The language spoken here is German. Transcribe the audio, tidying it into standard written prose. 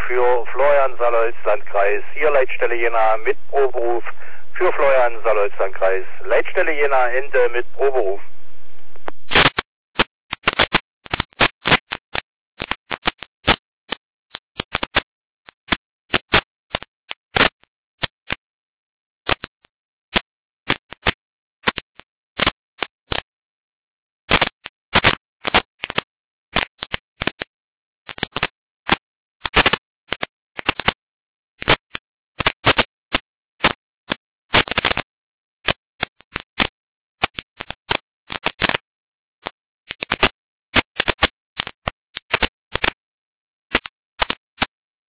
für Florian Saarholz-Landkreis. Hier Leitstelle Jena mit Proberuf für Florian Saarholz-Landkreis. Leitstelle Jena Ende mit Proberuf.